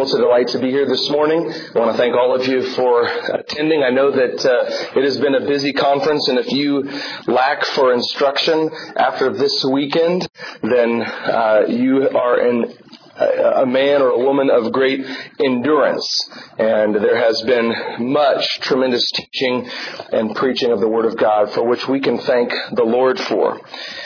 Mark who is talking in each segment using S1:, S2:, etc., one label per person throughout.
S1: Well, it's a delight to be here this morning. I want to thank all of you for attending. I know that it has been a busy conference, and if you lack for instruction after this weekend, then you are a man or a woman of great endurance. And there has been much tremendous teaching and preaching of the Word of God, for which we can thank the Lord for.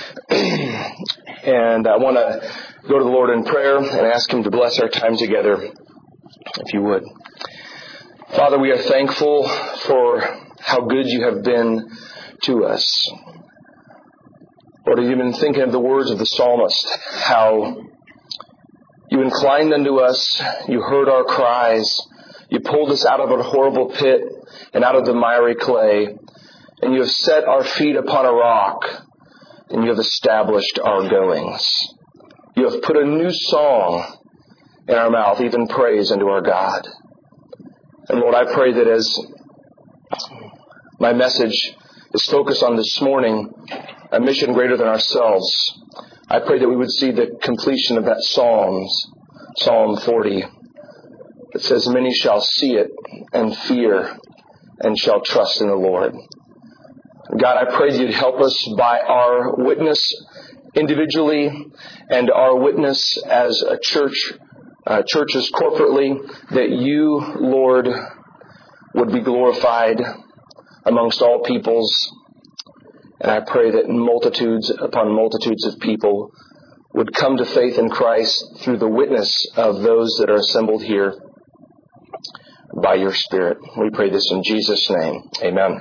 S1: And I want to go to the Lord in prayer and ask Him to bless our time together, if you would. Father, we are thankful for how good you have been to us. Lord, you've been thinking of the words of the psalmist, how you inclined unto us, you heard our cries, you pulled us out of a horrible pit and out of the miry clay, and you have set our feet upon a rock, and you have established our goings. You have put a new song in our mouth, even praise unto our God. And Lord, I pray that as my message is focused on this morning, a mission greater than ourselves, I pray that we would see the completion of that Psalm 40. It says, many shall see it and fear and shall trust in the Lord. God, I pray that you'd help us by our witness individually and our witness as a church, churches corporately, that you, Lord, would be glorified amongst all peoples. And I pray that multitudes upon multitudes of people would come to faith in Christ through the witness of those that are assembled here by your Spirit. We pray this in Jesus' name. Amen.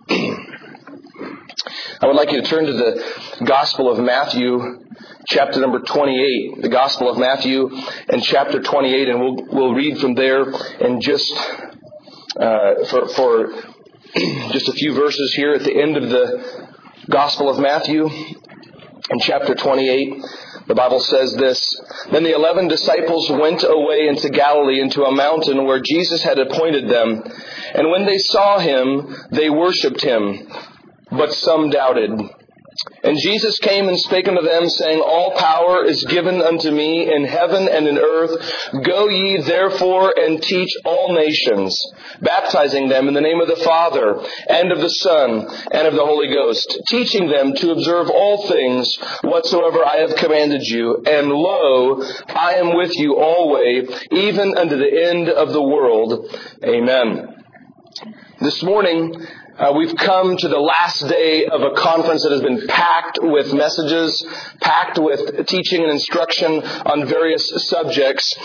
S1: I would like you to turn to the Gospel of Matthew, chapter number 28. The Gospel of Matthew and chapter 28, and we'll read from there in just for just a few verses here at the end of the Gospel of Matthew in chapter 28. The Bible says this, Then the 11 disciples went away into Galilee, into a mountain where Jesus had appointed them. And when they saw him, they worshipped him, but some doubted. And Jesus came and spake unto them, saying, All power is given unto me in heaven and in earth. Go ye therefore and teach all nations, baptizing them in the name of the Father, and of the Son, and of the Holy Ghost, teaching them to observe all things whatsoever I have commanded you. And lo, I am with you always, even unto the end of the world. Amen. This morning, we've come to the last day of a conference that has been packed with messages, packed with teaching and instruction on various subjects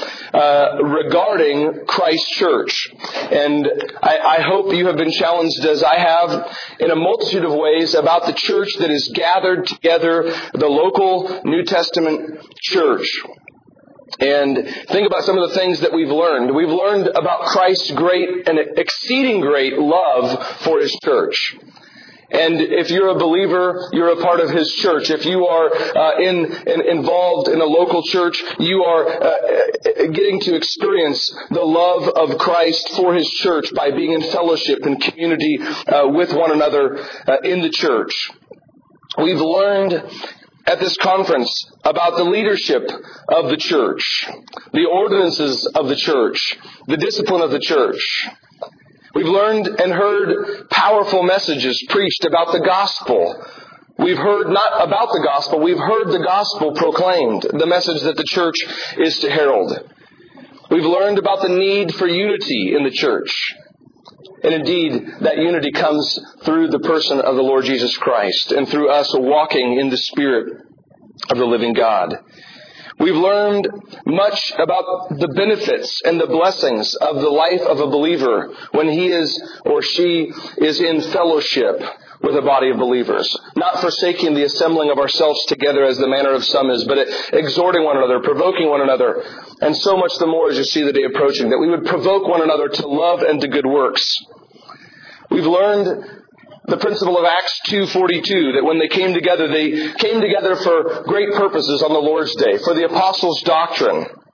S1: regarding Christ Church. And I hope you have been challenged, as I have, in a multitude of ways about the church that is gathered together, the local New Testament church. And think about some of the things that we've learned. We've learned about Christ's great and exceeding great love for His church. And if you're a believer, you're a part of His church. If you are involved in a local church, you are getting to experience the love of Christ for His church by being in fellowship and community with one another in the church. We've learned at this conference about the leadership of the church, the ordinances of the church, the discipline of the church. We've learned and heard powerful messages preached about the gospel. We've heard not about the gospel, we've heard the gospel proclaimed, the message that the church is to herald. We've learned about the need for unity in the church. And indeed, that unity comes through the person of the Lord Jesus Christ and through us walking in the Spirit of the living God. We've learned much about the benefits and the blessings of the life of a believer when he is or she is in fellowship with a body of believers, not forsaking the assembling of ourselves together as the manner of some is, but exhorting one another, provoking one another, and so much the more as you see the day approaching, that we would provoke one another to love and to good works. We've learned the principle of Acts 2:42, that when they came together for great purposes on the Lord's Day, for the apostles' doctrine,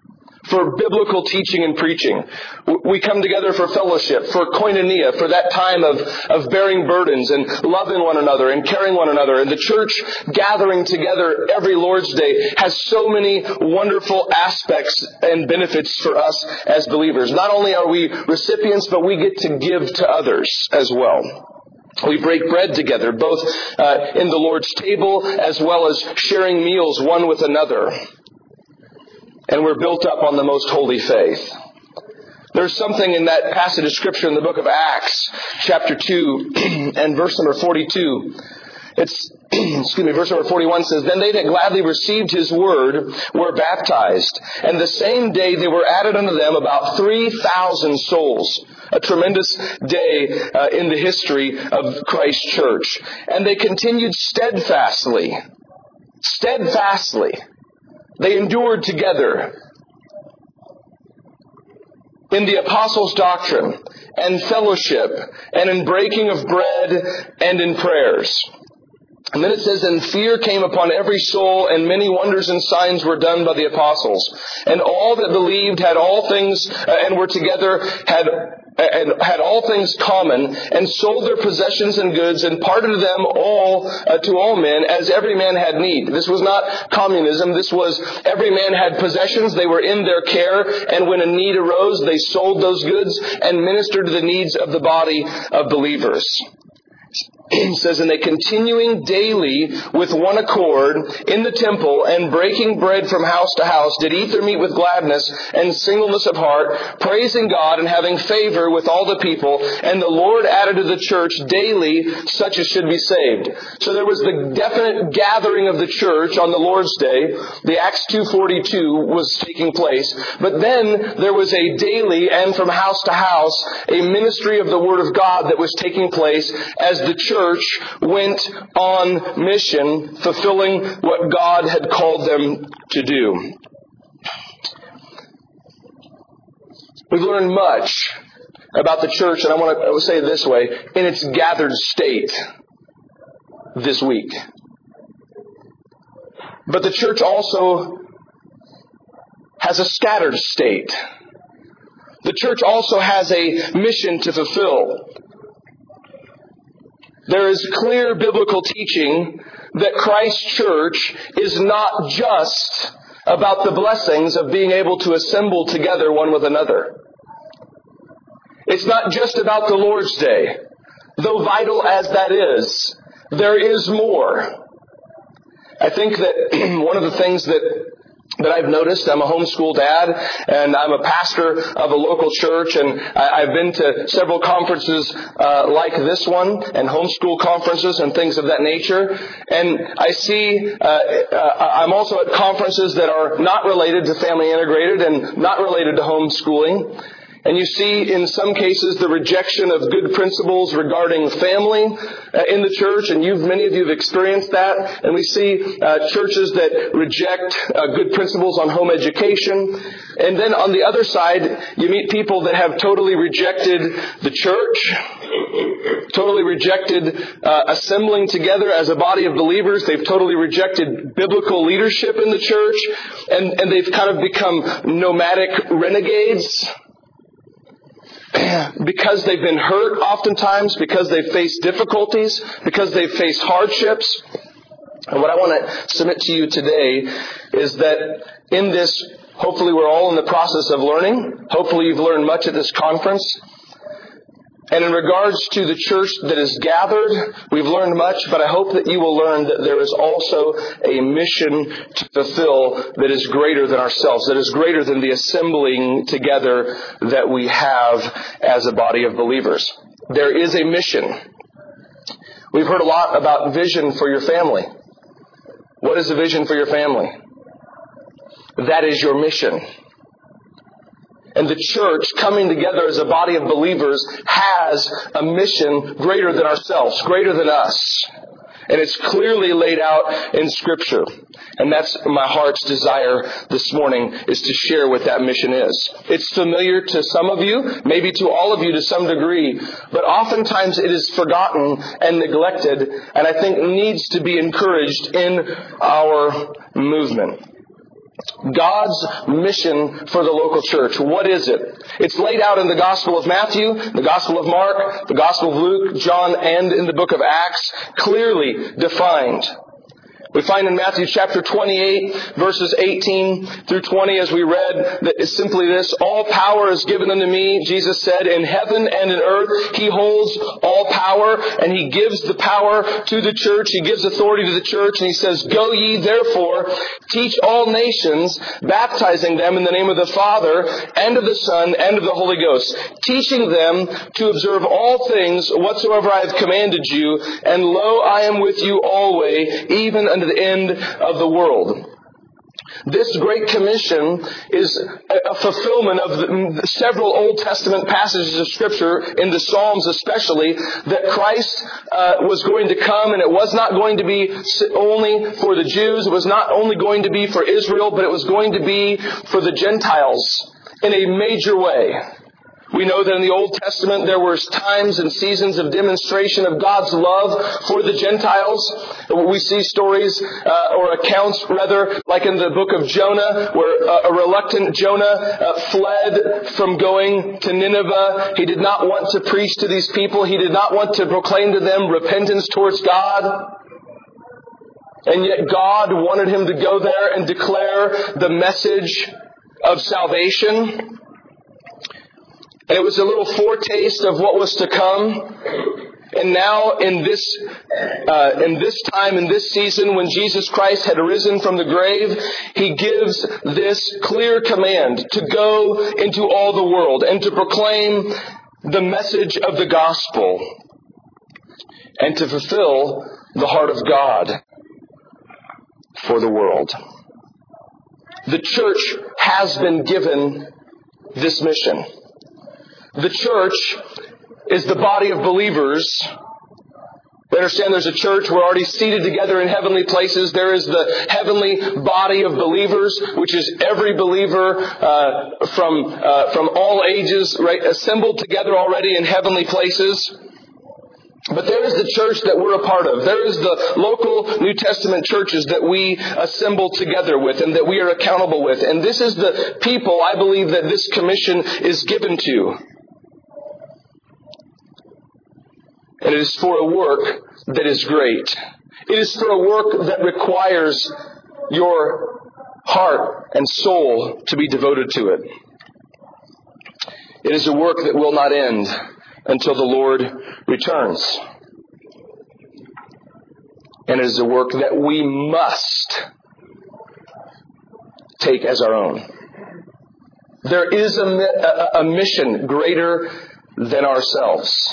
S1: for biblical teaching and preaching. We come together for fellowship, for koinonia, for that time of bearing burdens and loving one another and caring one another. And the church gathering together every Lord's Day has so many wonderful aspects and benefits for us as believers. Not only are we recipients, but we get to give to others as well. We break bread together, both in the Lord's table as well as sharing meals one with another. And we're built up on the most holy faith. There's something in that passage of Scripture in the book of Acts, chapter 2, and verse number 42. Verse number 41 says, "Then they that gladly received his word were baptized. And the same day they were added unto them about 3,000 souls." A tremendous day in the history of Christ's church. "And they continued steadfastly. They endured together in the apostles' doctrine and fellowship and in breaking of bread and in prayers." And then it says, "And fear came upon every soul, and many wonders and signs were done by the apostles. And all that believed had all things, and were together, had all things common, and sold their possessions and goods, and parted them all to all men, as every man had need." This was not communism. This was every man had possessions. They were in their care, and when a need arose, they sold those goods and ministered to the needs of the body of believers. It says, "And they continuing daily with one accord in the temple and breaking bread from house to house, did eat their meat with gladness and singleness of heart, praising God and having favor with all the people. And the Lord added to the church daily such as should be saved." So there was the definite gathering of the church on the Lord's Day. The Acts 2:42 was taking place. But then there was a daily and from house to house, a ministry of the Word of God that was taking place as the church went on mission, fulfilling what God had called them to do. We've learned much about the church, and I want to say it this way, in its gathered state this week. But the church also has a scattered state. The church also has a mission to fulfill. There is clear biblical teaching that Christ's church is not just about the blessings of being able to assemble together one with another. It's not just about the Lord's Day. Though vital as that is, there is more. I think that one of the things that I've noticed, I'm a homeschool dad, and I'm a pastor of a local church, and I've been to several conferences like this one, and homeschool conferences and things of that nature. And I see, I'm also at conferences that are not related to Family Integrated and not related to homeschooling. And you see, in some cases, the rejection of good principles regarding family in the church, and many of you have experienced that. And we see churches that reject good principles on home education. And then on the other side, you meet people that have totally rejected the church, totally rejected assembling together as a body of believers. They've totally rejected biblical leadership in the church, and they've kind of become nomadic renegades. Because they've been hurt oftentimes, because they've faced difficulties, because they've faced hardships. And what I want to submit to you today is that in this, hopefully we're all in the process of learning. Hopefully you've learned much at this conference. And in regards to the church that is gathered, we've learned much, but I hope that you will learn that there is also a mission to fulfill that is greater than ourselves, that is greater than the assembling together that we have as a body of believers. There is a mission. We've heard a lot about vision for your family. What is the vision for your family? That is your mission. And the church, coming together as a body of believers, has a mission greater than ourselves, greater than us. And it's clearly laid out in Scripture. And that's my heart's desire this morning, is to share what that mission is. It's familiar to some of you, maybe to all of you to some degree, but oftentimes it is forgotten and neglected, and I think needs to be encouraged in our movement. God's mission for the local church. What is it? It's laid out in the Gospel of Matthew, the Gospel of Mark, the Gospel of Luke, John, and in the book of Acts, clearly defined. We find in Matthew chapter 28, verses 18 through 20, as we read, that is simply this: all power is given unto me, Jesus said, in heaven and in earth. He holds all power, and He gives the power to the church. He gives authority to the church, and He says, go ye therefore, teach all nations, baptizing them in the name of the Father, and of the Son, and of the Holy Ghost, teaching them to observe all things whatsoever I have commanded you, and lo, I am with you always, even unto the end of the world. This Great Commission is a fulfillment of the several Old Testament passages of Scripture, in the Psalms especially, that Christ was going to come, and it was not going to be only for the Jews. It was not only going to be for Israel, but it was going to be for the Gentiles in a major way. We know that in the Old Testament there were times and seasons of demonstration of God's love for the Gentiles. We see stories, or accounts rather, like in the book of Jonah, where a reluctant Jonah fled from going to Nineveh. He did not want to preach to these people. He did not want to proclaim to them repentance towards God. And yet God wanted him to go there and declare the message of salvation. And it was a little foretaste of what was to come. And now in this time, in this season, when Jesus Christ had arisen from the grave, He gives this clear command to go into all the world and to proclaim the message of the gospel and to fulfill the heart of God for the world. The church has been given this mission. The church is the body of believers. We understand there's a church. We're already seated together in heavenly places. There is the heavenly body of believers, which is every believer from all ages, right, assembled together already in heavenly places. But there is the church that we're a part of. There is the local New Testament churches that we assemble together with and that we are accountable with. And this is the people, I believe, that this commission is given to. And it is for a work that is great. It is for a work that requires your heart and soul to be devoted to it. It is a work that will not end until the Lord returns. And it is a work that we must take as our own. There is a mission greater than ourselves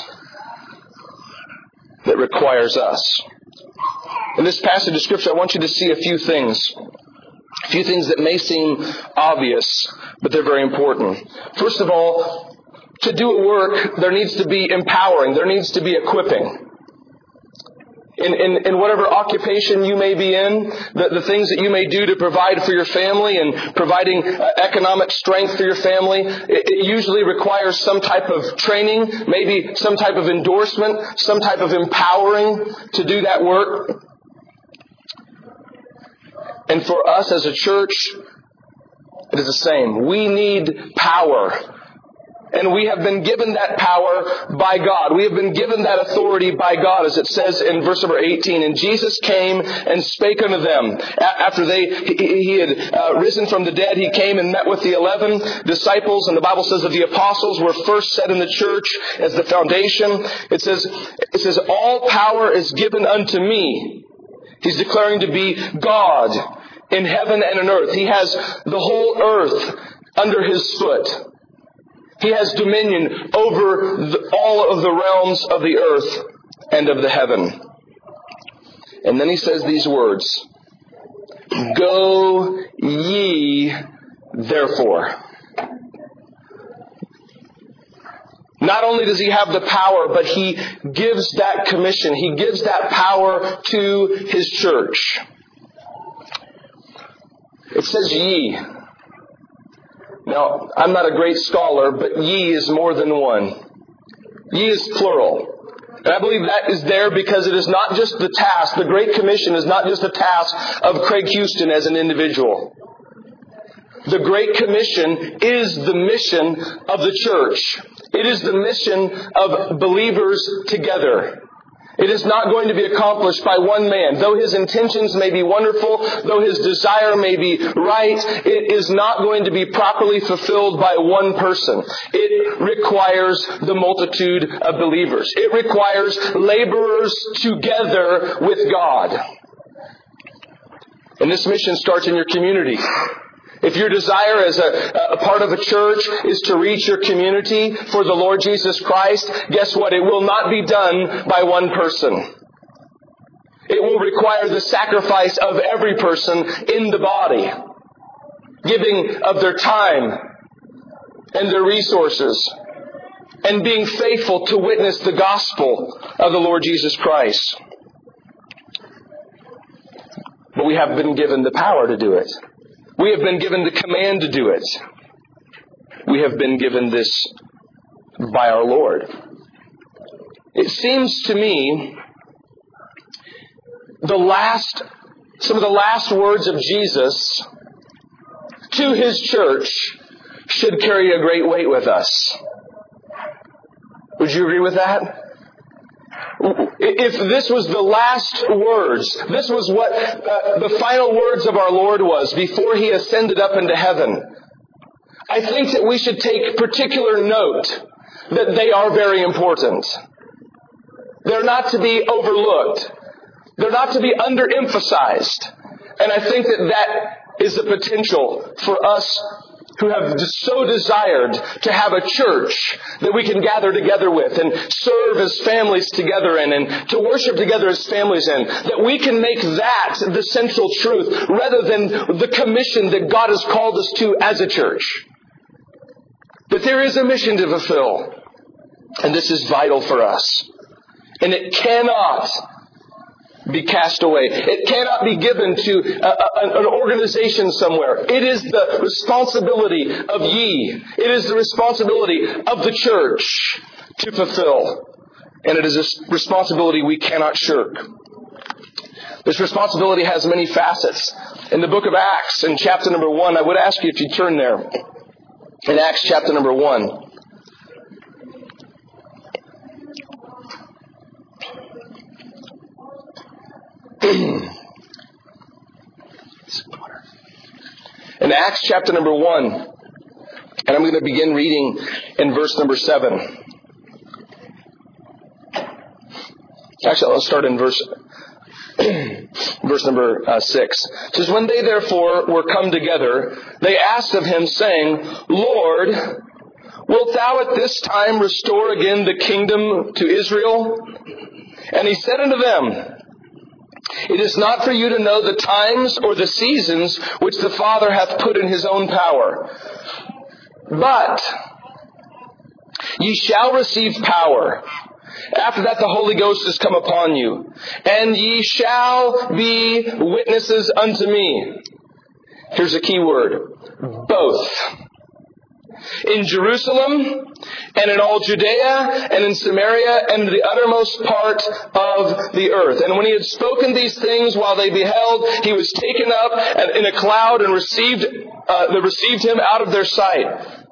S1: that requires us. In this passage of Scripture, I want you to see a few things. A few things that may seem obvious, but they're very important. First of all, to do a work, there needs to be empowering. There needs to be equipping. In whatever occupation you may be in, the things that you may do to provide for your family and providing economic strength for your family, it usually requires some type of training, maybe some type of endorsement, some type of empowering to do that work. And for us as a church, it is the same. We need power. And we have been given that power by God. We have been given that authority by God, as it says in verse number 18. And Jesus came and spake unto them. After he had risen from the dead, He came and met with the 11 disciples. And the Bible says that the apostles were first set in the church as the foundation. It says, all power is given unto me. He's declaring to be God in heaven and on earth. He has the whole earth under His foot. He has dominion over all of the realms of the earth and of the heaven. And then He says these words, go ye therefore. Not only does He have the power, but He gives that commission. He gives that power to His church. It says ye. Now, I'm not a great scholar, but ye is more than one. Ye is plural. And I believe that is there because it is not just the task. The Great Commission is not just the task of Craig Houston as an individual. The Great Commission is the mission of the church. It is the mission of believers together. It is not going to be accomplished by one man. Though his intentions may be wonderful, though his desire may be right, it is not going to be properly fulfilled by one person. It requires the multitude of believers. It requires laborers together with God. And this mission starts in your community. If your desire as a part of a church is to reach your community for the Lord Jesus Christ, guess what? It will not be done by one person. It will require the sacrifice of every person in the body, giving of their time and their resources, and being faithful to witness the gospel of the Lord Jesus Christ. But we have been given the power to do it. We have been given the command to do it. We have been given this by our Lord. It seems to me some of the last words of Jesus to His church should carry a great weight with us. Would you agree with that? If this was the last words, this was what the final words of our Lord was before He ascended up into heaven, I think that we should take particular note that they are very important. They're not to be overlooked. They're not to be underemphasized. And I think that is the potential for us who have so desired to have a church that we can gather together with and serve as families together in and to worship together as families in. That we can make that the central truth rather than the commission that God has called us to as a church. That there is a mission to fulfill. And this is vital for us. And it cannot be cast away. It cannot be given to an organization somewhere. It is the responsibility of ye. It is the responsibility of the church to fulfill. And it is a responsibility we cannot shirk. This responsibility has many facets. In the book of Acts, in chapter number 1, I would ask you if you turn there. In Acts chapter number 1. In Acts chapter number 1, and I'm going to begin reading in verse number 7. Actually, I'll start in verse number 6. It says, when they therefore were come together, they asked of him, saying, Lord, wilt thou at this time restore again the kingdom to Israel? And he said unto them, it is not for you to know the times or the seasons which the Father hath put in His own power. But ye shall receive power. After that the Holy Ghost is come upon you. And ye shall be witnesses unto me. Here's a key word. Both. In Jerusalem, and in all Judea, and in Samaria, and in the uttermost part of the earth. And when he had spoken these things while they beheld, he was taken up in a cloud and they received him out of their sight.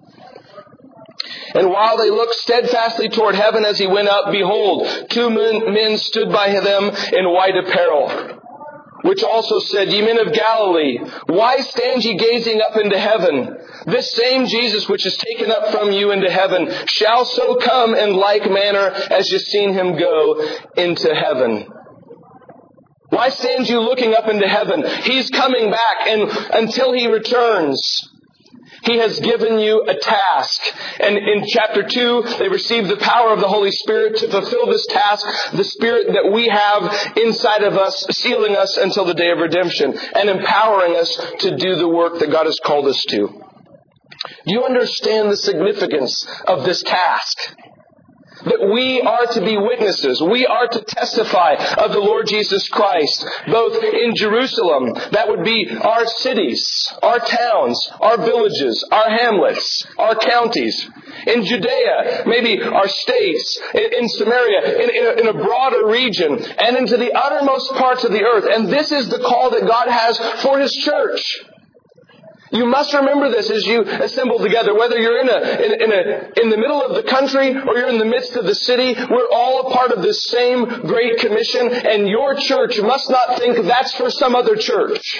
S1: And while they looked steadfastly toward heaven as he went up, behold, 2 men stood by them in white apparel, which also said, Ye men of Galilee, why stand ye gazing up into heaven? This same Jesus which is taken up from you into heaven shall so come in like manner as you've seen him go into heaven. Why stand you looking up into heaven? He's coming back, and until he returns, he has given you a task. And in chapter 2, they received the power of the Holy Spirit to fulfill this task, the Spirit that we have inside of us, sealing us until the day of redemption, and empowering us to do the work that God has called us to. Do you understand the significance of this task? That we are to be witnesses. We are to testify of the Lord Jesus Christ, both in Jerusalem, that would be our cities, our towns, our villages, our hamlets, our counties. In Judea, maybe our states, in Samaria, in a broader region, and into the uttermost parts of the earth. And this is the call that God has for His church. You must remember this as you assemble together. Whether you're in the middle of the country or you're in the midst of the city, we're all a part of this same Great Commission. And your church must not think that's for some other church.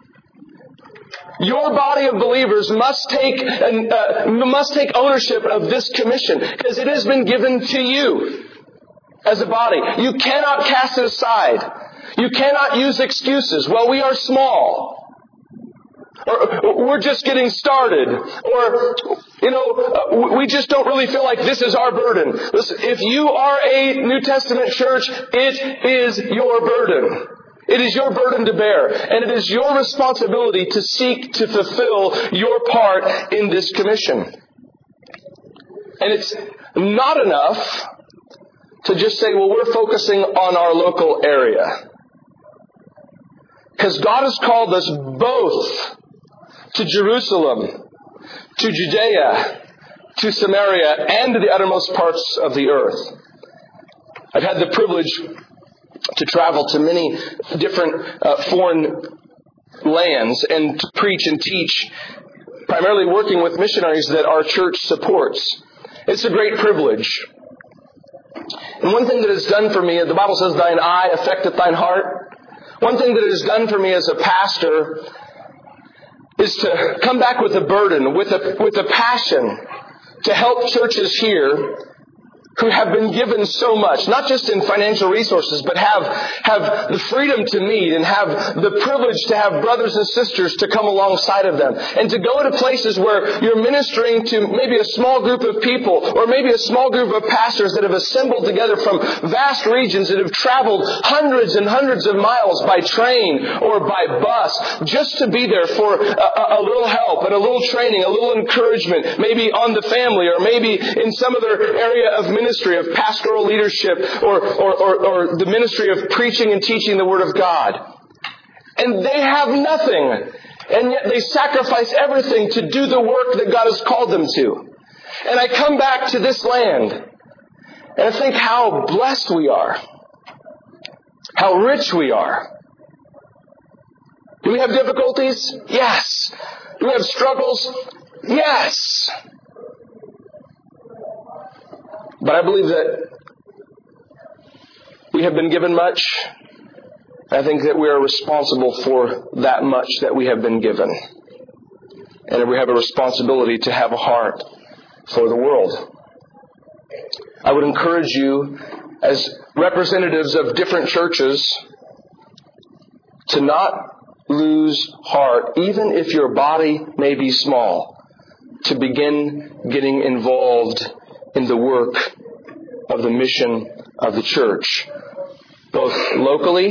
S1: Your body of believers must take ownership of this commission because it has been given to you as a body. You cannot cast it aside. You cannot use excuses. Well, we are small. Or we're just getting started. Or, we just don't really feel like this is our burden. Listen, if you are a New Testament church, it is your burden. It is your burden to bear. And it is your responsibility to seek to fulfill your part in this commission. And it's not enough to just say, well, we're focusing on our local area. Because God has called us both to Jerusalem, to Judea, to Samaria, and to the uttermost parts of the earth. I've had the privilege to travel to many different foreign lands and to preach and teach, primarily working with missionaries that our church supports. It's a great privilege. And one thing that it's done for me, the Bible says, thine eye affecteth thine heart. One thing that it has done for me as a pastor is to come back with a burden, with a passion to help churches here who have been given so much, not just in financial resources, but have the freedom to meet and have the privilege to have brothers and sisters to come alongside of them. And to go to places where you're ministering to maybe a small group of people or maybe a small group of pastors that have assembled together from vast regions that have traveled hundreds and hundreds of miles by train or by bus just to be there for a little help and a little training, a little encouragement, maybe on the family or maybe in some other area of ministry, of pastoral leadership or the ministry of preaching and teaching the Word of God. And they have nothing. And yet they sacrifice everything to do the work that God has called them to. And I come back to this land and I think how blessed we are. How rich we are. Do we have difficulties? Yes. Do we have struggles? Yes. But I believe that we have been given much. I think that we are responsible for that much that we have been given. And we have a responsibility to have a heart for the world. I would encourage you, as representatives of different churches, to not lose heart, even if your body may be small, to begin getting involved in the work of the mission of the church, both locally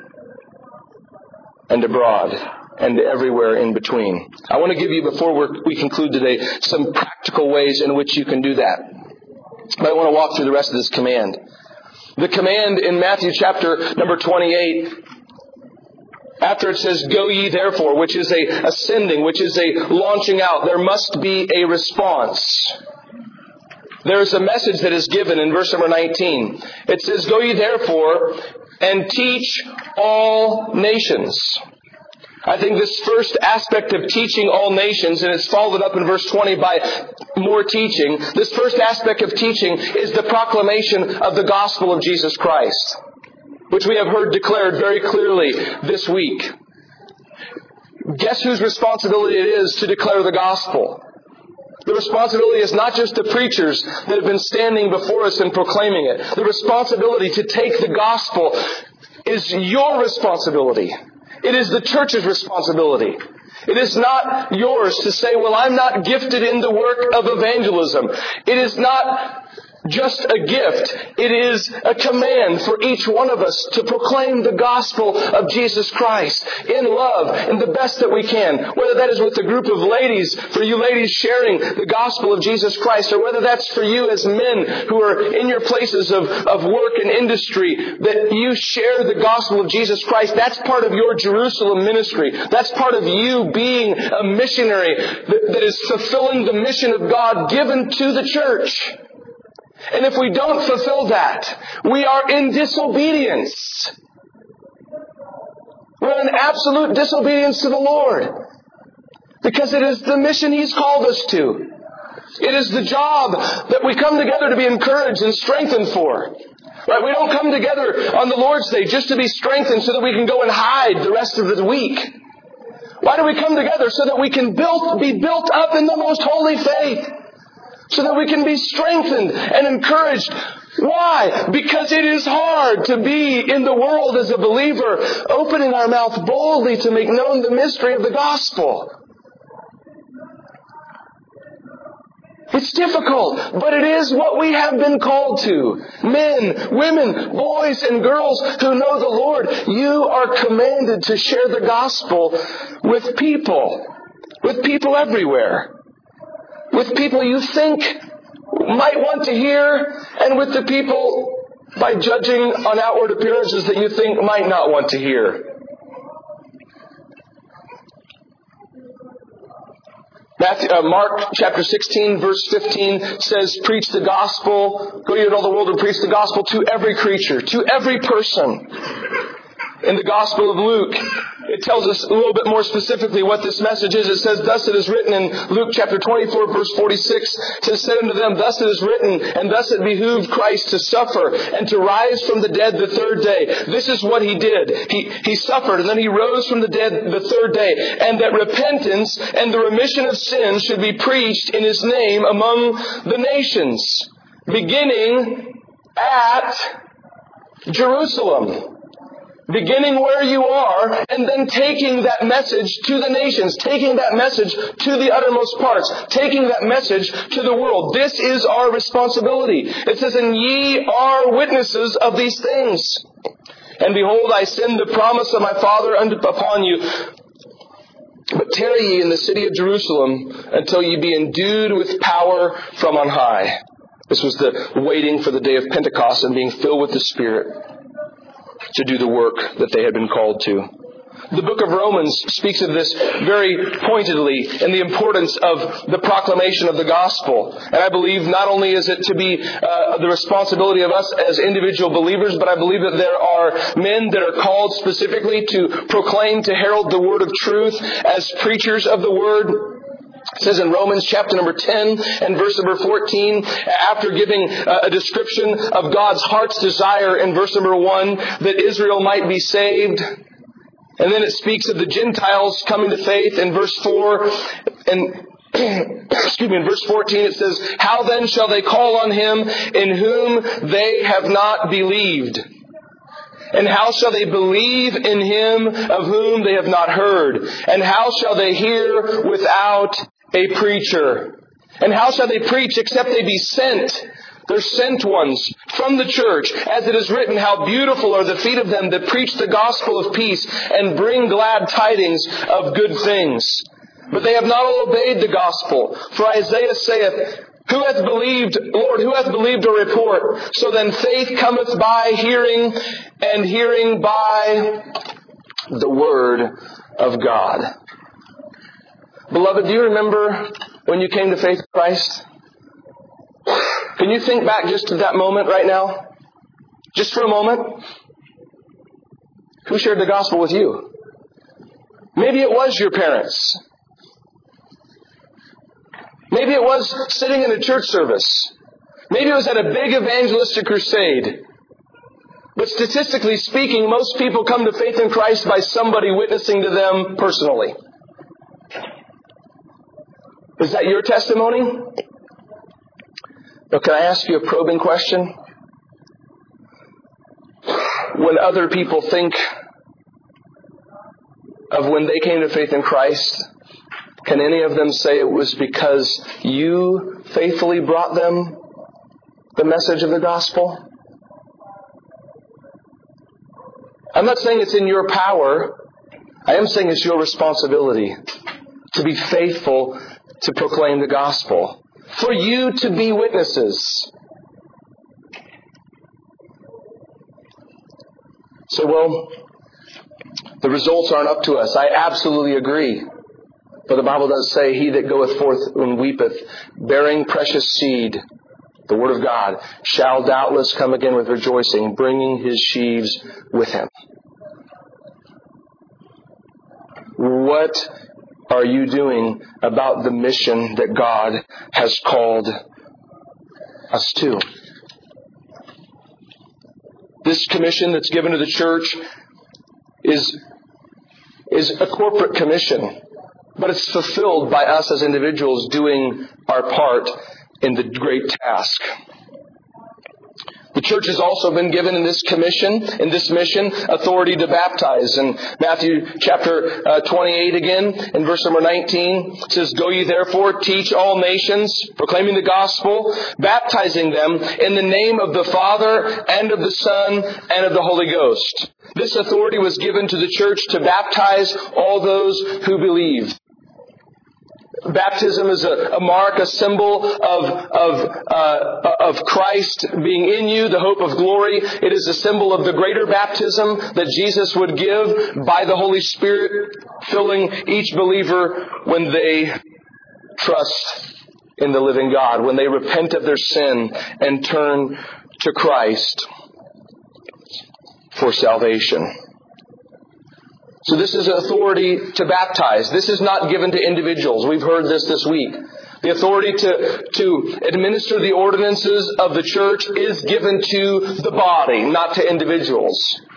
S1: and abroad and everywhere in between. I want to give you, before we conclude today, some practical ways in which you can do that. But I want to walk through the rest of this command. The command in Matthew chapter number 28, after it says, go ye therefore, which is a ascending, which is a launching out, there must be a response. There is a message that is given in verse number 19. It says, go ye therefore and teach all nations. I think this first aspect of teaching all nations, and it's followed up in verse 20 by more teaching. This first aspect of teaching is the proclamation of the gospel of Jesus Christ, which we have heard declared very clearly this week. Guess whose responsibility it is to declare the gospel? The responsibility is not just the preachers that have been standing before us and proclaiming it. The responsibility to take the gospel is your responsibility. It is the church's responsibility. It is not yours to say, well, I'm not gifted in the work of evangelism. It is not just a gift. It is a command for each one of us to proclaim the gospel of Jesus Christ in love, in the best that we can. Whether that is with a group of ladies, for you ladies sharing the gospel of Jesus Christ, or whether that's for you as men who are in your places of work and industry, that you share the gospel of Jesus Christ. That's part of your Jerusalem ministry. That's part of you being a missionary that is fulfilling the mission of God given to the church. And if we don't fulfill that, we are in disobedience. We're in absolute disobedience to the Lord. Because it is the mission He's called us to. It is the job that we come together to be encouraged and strengthened for. Right? We don't come together on the Lord's Day just to be strengthened so that we can go and hide the rest of the week. Why do we come together? So that we can be built up in the most holy faith. So that we can be strengthened and encouraged. Why? Because it is hard to be in the world as a believer, opening our mouth boldly to make known the mystery of the gospel. It's difficult, but it is what we have been called to. Men, women, boys, and girls who know the Lord, you are commanded to share the gospel with people everywhere. With people you think might want to hear, and with the people, by judging on outward appearances, that you think might not want to hear. Mark chapter 16 verse 15 says, preach the gospel, go ye into all the world and preach the gospel to every creature, to every person. In the Gospel of Luke, it tells us a little bit more specifically what this message is. It says, thus it is written in Luke chapter 24 verse 46, it says, said unto them, thus it is written, and thus it behooved Christ to suffer and to rise from the dead the third day. This is what He did. He suffered and then He rose from the dead the third day. And that repentance and the remission of sins should be preached in His name among the nations, beginning at Jerusalem. Beginning where you are, and then taking that message to the nations, taking that message to the uttermost parts, taking that message to the world. This is our responsibility. It says, and ye are witnesses of these things. And behold, I send the promise of my Father upon you. But tarry ye in the city of Jerusalem until ye be endued with power from on high. This was the waiting for the day of Pentecost and being filled with the Spirit to do the work that they had been called to. The book of Romans speaks of this very pointedly and the importance of the proclamation of the gospel. And I believe not only is it to be the responsibility of us as individual believers, but I believe that there are men that are called specifically to proclaim, to herald the word of truth as preachers of the word. It says in Romans chapter number 10 and verse number 14, after giving a description of God's heart's desire in verse number 1, that Israel might be saved. And then it speaks of the Gentiles coming to faith in verse 4. And in verse 14 it says, how then shall they call on Him in whom they have not believed? And how shall they believe in Him of whom they have not heard? And how shall they hear without a preacher? And how shall they preach except they be sent? They're sent ones from the church. As it is written, how beautiful are the feet of them that preach the gospel of peace and bring glad tidings of good things. But they have not all obeyed the gospel. For Isaiah saith, who hath believed, Lord, who hath believed a report? So then faith cometh by hearing, and hearing by the word of God. Beloved, do you remember when you came to faith in Christ? Can you think back just to that moment right now? Just for a moment? Who shared the gospel with you? Maybe it was your parents. Maybe it was sitting in a church service. Maybe it was at a big evangelistic crusade. But statistically speaking, most people come to faith in Christ by somebody witnessing to them personally. Is that your testimony? Now, can I ask you a probing question? When other people think of when they came to faith in Christ, can any of them say it was because you faithfully brought them the message of the gospel? I'm not saying it's in your power. I am saying it's your responsibility to be faithful to proclaim the gospel. For you to be witnesses. So, well, the results aren't up to us. I absolutely agree. But the Bible does say, he that goeth forth and weepeth, bearing precious seed, the word of God, shall doubtless come again with rejoicing, bringing his sheaves with him. What are you doing about the mission that God has called us to? This commission that's given to the church is a corporate commission, but it's fulfilled by us as individuals doing our part in the great task. The church has also been given in this commission, in this mission, authority to baptize. In Matthew chapter 28 again, in verse number 19, it says, "Go ye therefore, teach all nations, proclaiming the gospel, baptizing them in the name of the Father and of the Son and of the Holy Ghost." This authority was given to the church to baptize all those who believe. Baptism is a mark, a symbol of Christ being in you, the hope of glory. It is a symbol of the greater baptism that Jesus would give by the Holy Spirit, filling each believer when they trust in the living God, when they repent of their sin and turn to Christ for salvation. So this is authority to baptize. This is not given to individuals. We've heard this week. The authority to administer the ordinances of the church is given to the body, not to individuals.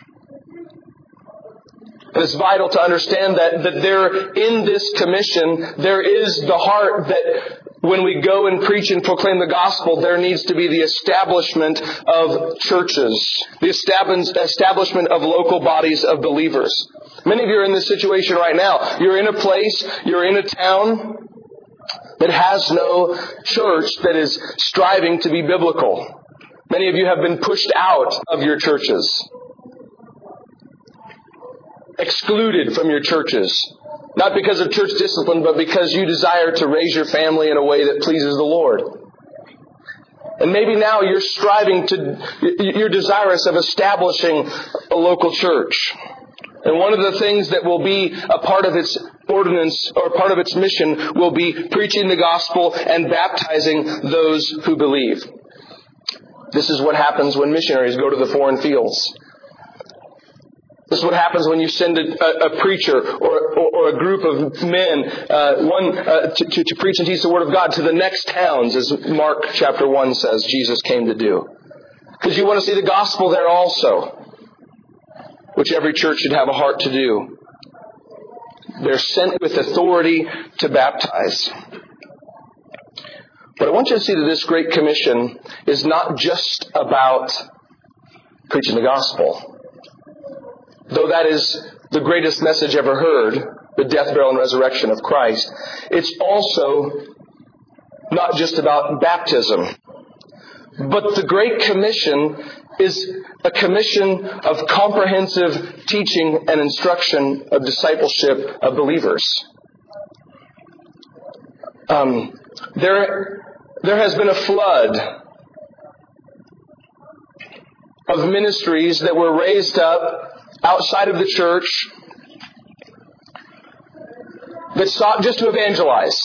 S1: And it's vital to understand that there, in this commission, there is the heart that when we go and preach and proclaim the gospel, there needs to be the establishment of churches, the establishment of local bodies of believers. Many of you are in this situation right now. You're in a place, you're in a town that has no church that is striving to be biblical. Many of you have been pushed out of your churches, excluded from your churches. Not because of church discipline, but because you desire to raise your family in a way that pleases the Lord. And maybe now you're you're desirous of establishing a local church. And one of the things that will be a part of its ordinance or part of its mission will be preaching the gospel and baptizing those who believe. This is what happens when missionaries go to the foreign fields. This is what happens when you send a preacher or a group of men, to preach and teach the Word of God to the next towns, as Mark chapter 1 says Jesus came to do. Because you want to see the gospel there also, which every church should have a heart to do. They're sent with authority to baptize. But I want you to see that this Great Commission is not just about preaching the gospel. Though that is the greatest message ever heard, the death, burial, and resurrection of Christ, it's also not just about baptism. But the Great Commission is a commission of comprehensive teaching and instruction of discipleship of believers. There has been a flood of ministries that were raised up outside of the church that sought just to evangelize.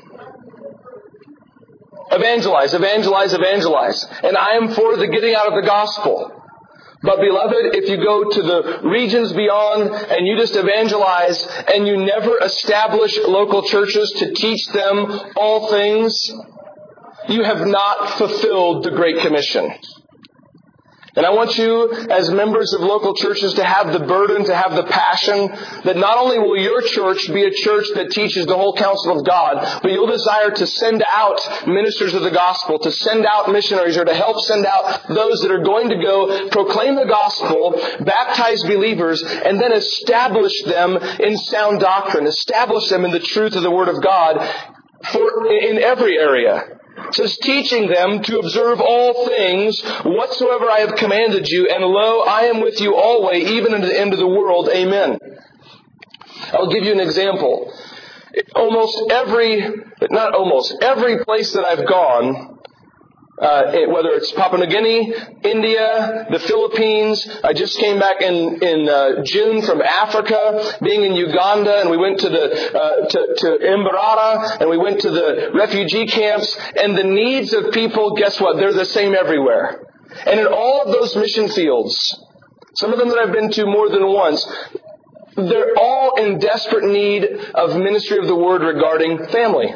S1: Evangelize. And I am for the getting out of the gospel. But beloved, if you go to the regions beyond and you just evangelize and you never establish local churches to teach them all things, you have not fulfilled the Great Commission. And I want you, as members of local churches, to have the burden, to have the passion that not only will your church be a church that teaches the whole counsel of God, but you'll desire to send out ministers of the gospel, to send out missionaries, or to help send out those that are going to go proclaim the gospel, baptize believers, and then establish them in sound doctrine, establish them in the truth of the Word of God in every area. It says, teaching them to observe all things whatsoever I have commanded you, and lo, I am with you always, even unto the end of the world. Amen. I'll give you an example. Every place that I've gone, whether it's Papua New Guinea, India, the Philippines. I just came back in June from Africa, being in Uganda, and we went to Mbarara, and we went to the refugee camps. And the needs of people, guess what? They're the same everywhere. And in all of those mission fields, some of them that I've been to more than once, they're all in desperate need of ministry of the Word regarding family.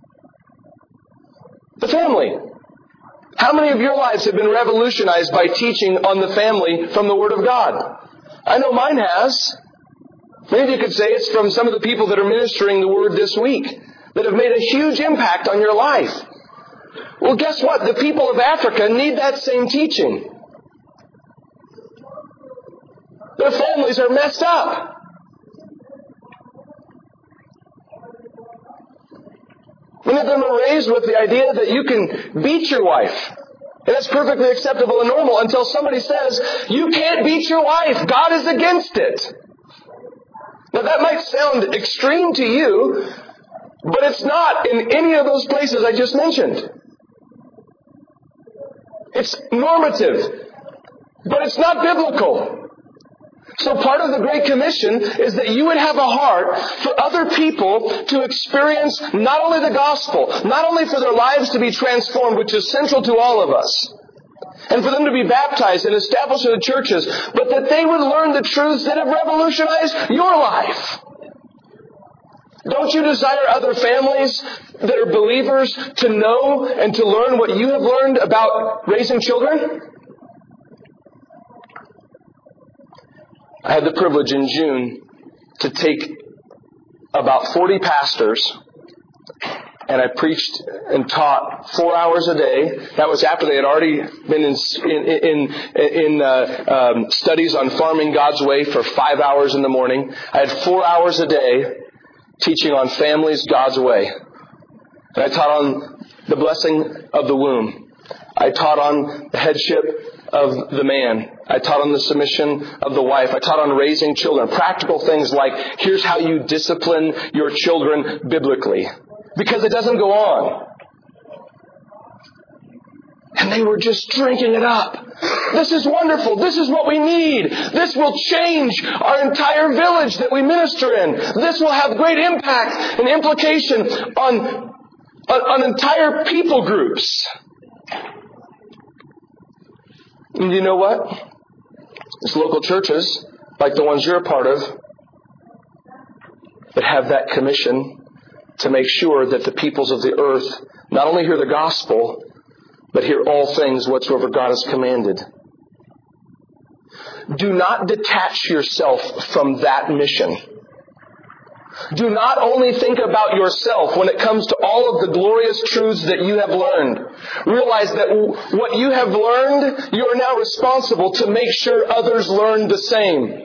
S1: The family. How many of your lives have been revolutionized by teaching on the family from the Word of God? I know mine has. Many of you could say it's from some of the people that are ministering the Word this week that have made a huge impact on your life. Well, guess what? The people of Africa need that same teaching. Their families are messed up. Many of them are raised with the idea that you can beat your wife. And that's perfectly acceptable and normal until somebody says, you can't beat your wife. God is against it. Now that might sound extreme to you, but it's not in any of those places I just mentioned. It's normative, but it's not biblical. So part of the Great Commission is that you would have a heart for other people to experience not only the gospel, not only for their lives to be transformed, which is central to all of us, and for them to be baptized and established in the churches, but that they would learn the truths that have revolutionized your life. Don't you desire other families that are believers to know and to learn what you have learned about raising children? I had the privilege in June to take about 40 pastors, and I preached and taught 4 hours a day. That was after they had already been in studies on farming God's way for 5 hours in the morning. I had 4 hours a day teaching on families God's way. And I taught on the blessing of the womb. I taught on the headship of the man. I taught on the submission of the wife. I taught on raising children. Practical things like, here's how you discipline your children biblically. Because it doesn't go on. And they were just drinking it up. This is wonderful. This is what we need. This will change our entire village that we minister in. This will have great impact and implication on entire people groups. And you know what? It's local churches, like the ones you're a part of, that have that commission to make sure that the peoples of the earth not only hear the gospel, but hear all things whatsoever God has commanded. Do not detach yourself from that mission. Do not only think about yourself when it comes to all of the glorious truths that you have learned. Realize that what you have learned, you are now responsible to make sure others learn the same.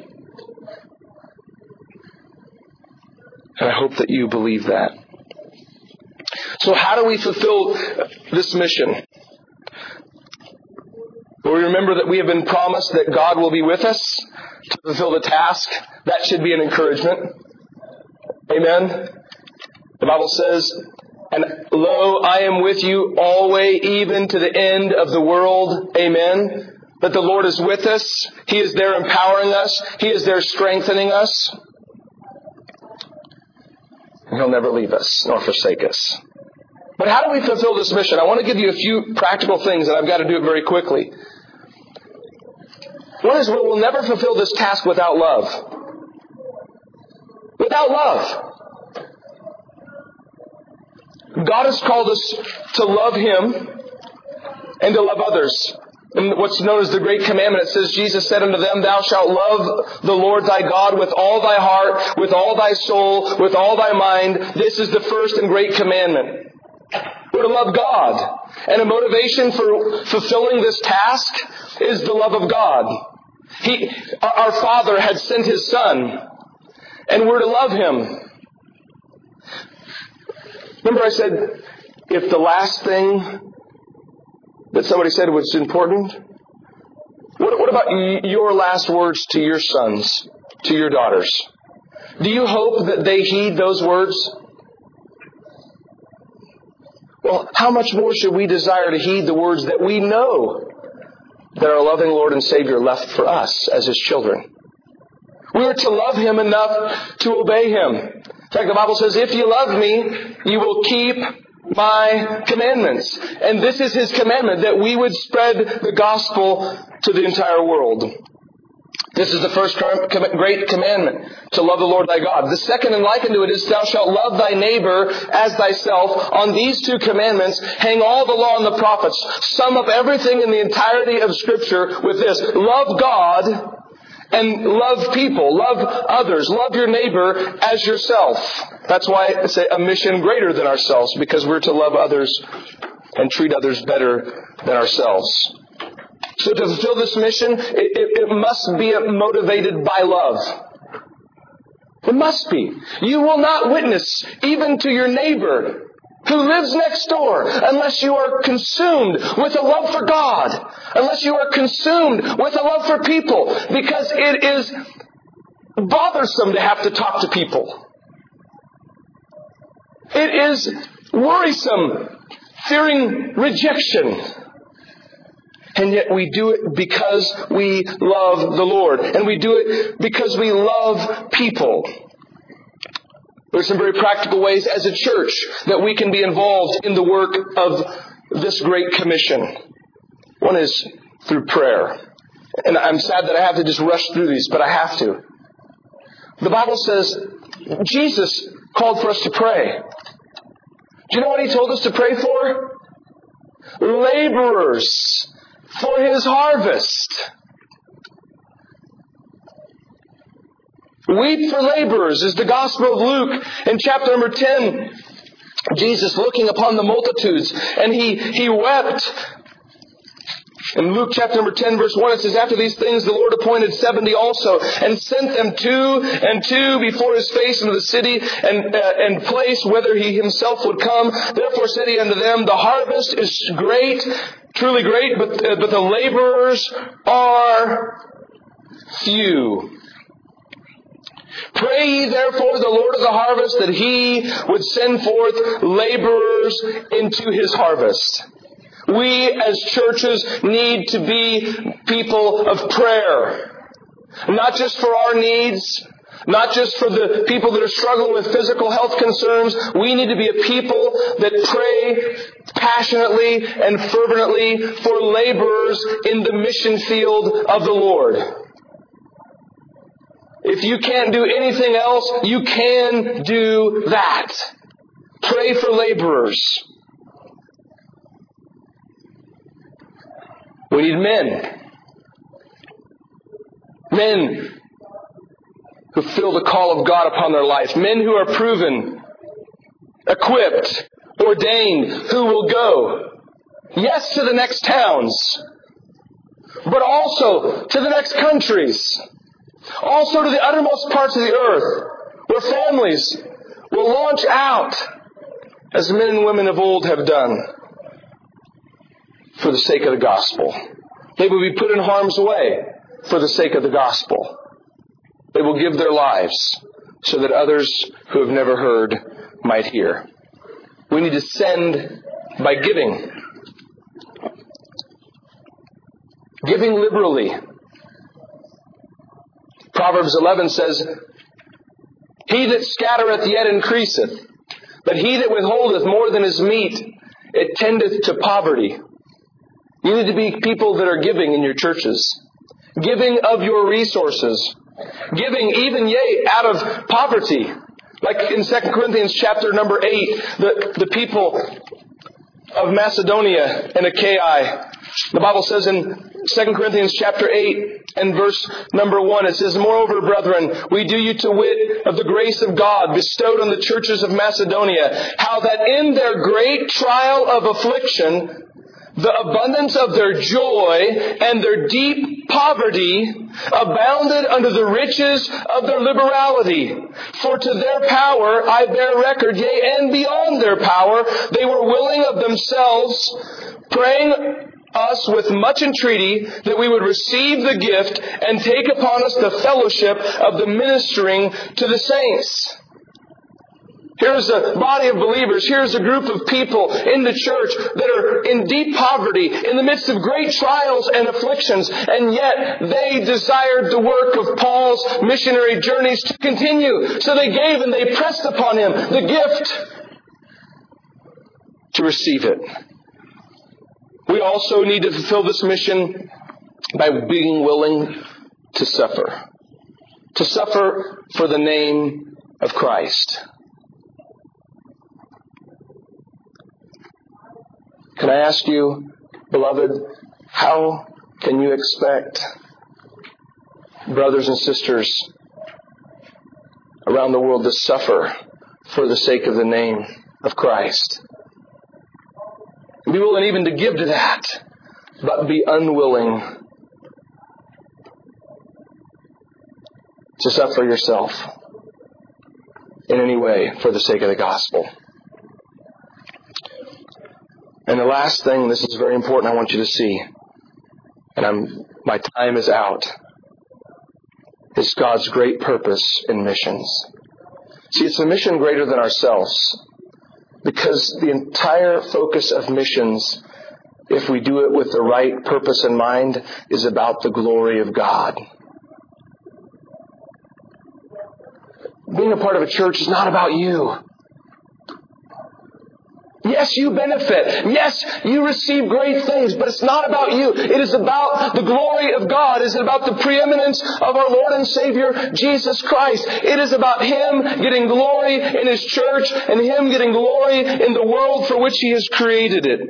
S1: And I hope that you believe that. So how do we fulfill this mission? Well, we remember that we have been promised that God will be with us to fulfill the task. That should be an encouragement. Amen. The Bible says, and lo, I am with you always, even to the end of the world. Amen. That the Lord is with us. He is there empowering us. He is there strengthening us. And He'll never leave us nor forsake us. But how do we fulfill this mission? I want to give you a few practical things, and I've got to do it very quickly. One is, we'll never fulfill this task without love. Without love. God has called us to love Him and to love others. And what's known as the Great Commandment, it says, Jesus said unto them, Thou shalt love the Lord thy God with all thy heart, with all thy soul, with all thy mind. This is the first and great commandment. We're to love God. And a motivation for fulfilling this task is the love of God. Our Father had sent His Son, and we're to love Him. Remember I said, if the last thing that somebody said was important, what about your last words to your sons, to your daughters? Do you hope that they heed those words? Well, how much more should we desire to heed the words that we know that our loving Lord and Savior left for us as His children? We are to love Him enough to obey Him. In fact, the Bible says, if you love me, you will keep my commandments. And this is His commandment, that we would spread the gospel to the entire world. This is the first great commandment, to love the Lord thy God. The second and like unto it is, thou shalt love thy neighbor as thyself. On these two commandments hang all the law and the prophets. Sum up everything in the entirety of Scripture with this: love God and love people, love others, love your neighbor as yourself. That's why it's a mission greater than ourselves, because we're to love others and treat others better than ourselves. So to fulfill this mission, it must be motivated by love. It must be. You will not witness even to your neighbor who lives next door unless you are consumed with a love for God, unless you are consumed with a love for people, because it is bothersome to have to talk to people. It is worrisome, fearing rejection. And yet we do it because we love the Lord. And we do it because we love people. There's some very practical ways as a church that we can be involved in the work of this Great Commission. One is through prayer. And I'm sad that I have to just rush through these, but I have to. The Bible says Jesus called for us to pray. Do you know what He told us to pray for? Laborers for His harvest. Weep for laborers is the Gospel of Luke in chapter number 10. Jesus looking upon the multitudes, and he wept. In Luke chapter number 10 verse 1 it says, after these things the Lord appointed 70 also, and sent them two and two before His face into the city and place whither He Himself would come. Therefore said He unto them, the harvest is great, truly great, but the laborers are few. Pray ye therefore the Lord of the harvest that He would send forth laborers into His harvest. We as churches need to be people of prayer. Not just for our needs, not just for the people that are struggling with physical health concerns. We need to be a people that pray passionately and fervently for laborers in the mission field of the Lord. If you can't do anything else, you can do that. Pray for laborers. We need men. Men who feel the call of God upon their life. Men who are proven, equipped, ordained, who will go. Yes, to the next towns, but also to the next countries. Also to the uttermost parts of the earth, where families will launch out, as men and women of old have done, for the sake of the gospel. They will be put in harm's way for the sake of the gospel. They will give their lives so that others who have never heard might hear. We need to send by giving. Giving liberally. Proverbs 11 says, he that scattereth yet increaseth, but he that withholdeth more than is meet, it tendeth to poverty. You need to be people that are giving in your churches. Giving of your resources. Giving even, yea, out of poverty. Like in 2 Corinthians chapter number 8, the people of Macedonia and Achaia. The Bible says in 2 Corinthians chapter 8 and verse number 1, it says, moreover, brethren, we do you to wit of the grace of God bestowed on the churches of Macedonia, how that in their great trial of affliction, the abundance of their joy and their deep poverty abounded unto the riches of their liberality. For to their power I bear record, yea, and beyond their power, they were willing of themselves, praying us with much entreaty that we would receive the gift and take upon us the fellowship of the ministering to the saints. Here's a body of believers. Here's a group of people in the church that are in deep poverty, in the midst of great trials and afflictions, and yet they desired the work of Paul's missionary journeys to continue. So they gave and they pressed upon him the gift to receive it. We also need to fulfill this mission by being willing to suffer. To suffer for the name of Christ. Can I ask you, beloved, how can you expect brothers and sisters around the world to suffer for the sake of the name of Christ? Be willing even to give to that, but be unwilling to suffer yourself in any way for the sake of the gospel. And the last thing, this is very important, I want you to see, and my time is out, is God's great purpose in missions. See, it's a mission greater than ourselves, because the entire focus of missions, if we do it with the right purpose in mind, is about the glory of God. Being a part of a church is not about you. Yes, you benefit. Yes, you receive great things, but it's not about you. It is about the glory of God. It is about the preeminence of our Lord and Savior, Jesus Christ. It is about Him getting glory in His church and Him getting glory in the world for which He has created it.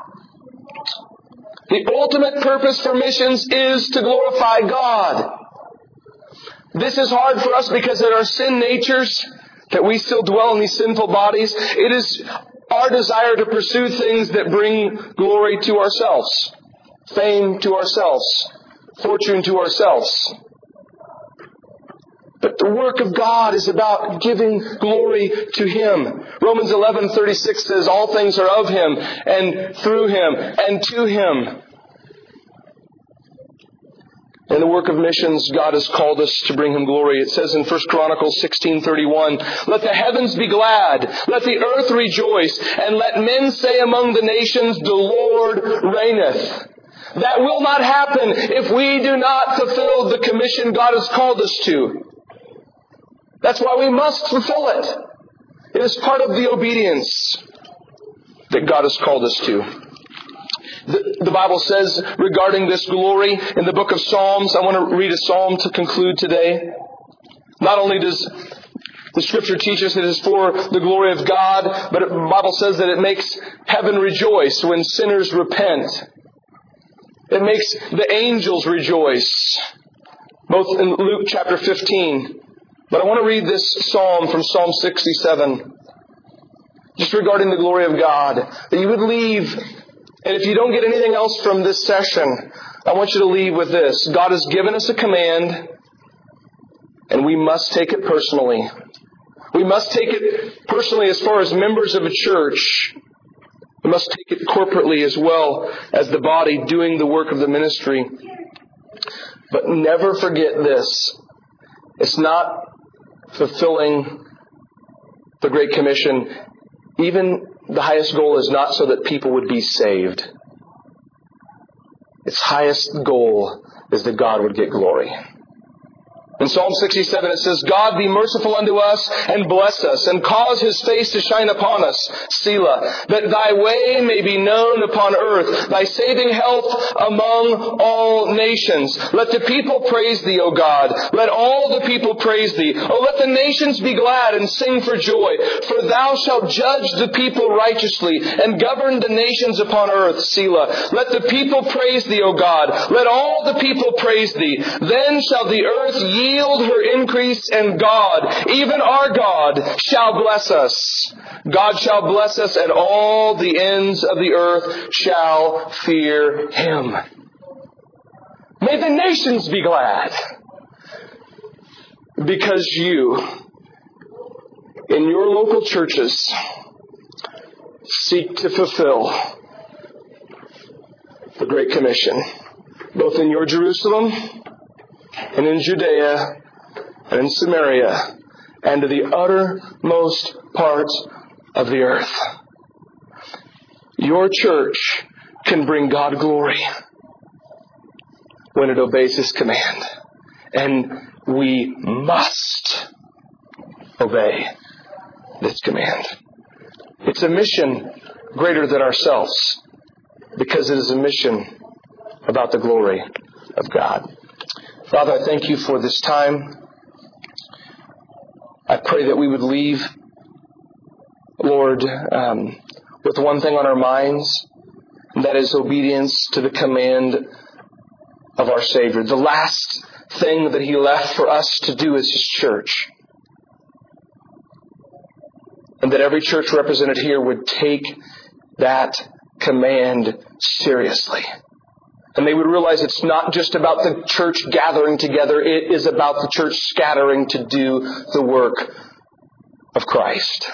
S1: The ultimate purpose for missions is to glorify God. This is hard for us because in our sin natures, that we still dwell in these sinful bodies, it is our desire to pursue things that bring glory to ourselves, fame to ourselves, fortune to ourselves. But the work of God is about giving glory to Him. Romans 11:36 says, all things are of Him, and through Him, and to Him. In the work of missions, God has called us to bring Him glory. It says in 1 Chronicles 16:31, let the heavens be glad, let the earth rejoice, and let men say among the nations, the Lord reigneth. That will not happen if we do not fulfill the commission God has called us to. That's why we must fulfill it. It is part of the obedience that God has called us to. The Bible says regarding this glory in the book of Psalms, I want to read a psalm to conclude today. Not only does the Scripture teach us it is for the glory of God, but the Bible says that it makes heaven rejoice when sinners repent. It makes the angels rejoice, both in Luke chapter 15. But I want to read this psalm from Psalm 67, just regarding the glory of God, that you would leave. And if you don't get anything else from this session, I want you to leave with this. God has given us a command, and we must take it personally. We must take it personally as far as members of a church. We must take it corporately as well as the body doing the work of the ministry. But never forget this. It's not fulfilling the Great Commission. Even the highest goal is not so that people would be saved. Its highest goal is that God would get glory. In Psalm 67 it says, God be merciful unto us and bless us and cause His face to shine upon us, Selah, that Thy way may be known upon earth, Thy saving health among all nations. Let the people praise Thee, O God. Let all the people praise Thee. Oh, let the nations be glad and sing for joy. For Thou shalt judge the people righteously and govern the nations upon earth, Selah. Let the people praise Thee, O God. Let all the people praise Thee. Then shall the earth yield her increase, and God, even our God, shall bless us. God shall bless us, and all the ends of the earth shall fear Him. May the nations be glad, because you, in your local churches, seek to fulfill the Great Commission, both in your Jerusalem and in Judea and in Samaria and to the uttermost parts of the earth. Your church can bring God glory when it obeys His command. And we must obey this command. It's a mission greater than ourselves because it is a mission about the glory of God. Father, I thank you for this time. I pray that we would leave, Lord, with one thing on our minds, and that is obedience to the command of our Savior. The last thing that He left for us to do as His church. And that every church represented here would take that command seriously. And they would realize it's not just about the church gathering together. It is about the church scattering to do the work of Christ.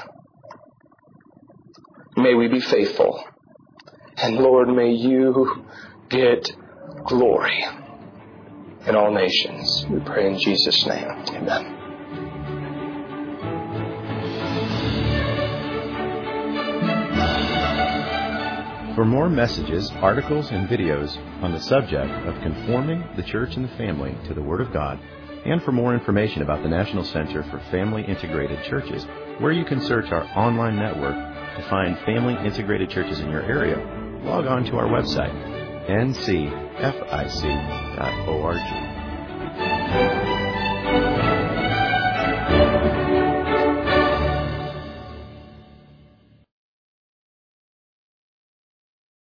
S1: May we be faithful. And Lord, may you get glory in all nations. We pray in Jesus' name. Amen.
S2: For more messages, articles, and videos on the subject of conforming the church and the family to the Word of God, and for more information about the National Center for Family Integrated Churches, where you can search our online network to find family integrated churches in your area, log on to our website, ncfic.org.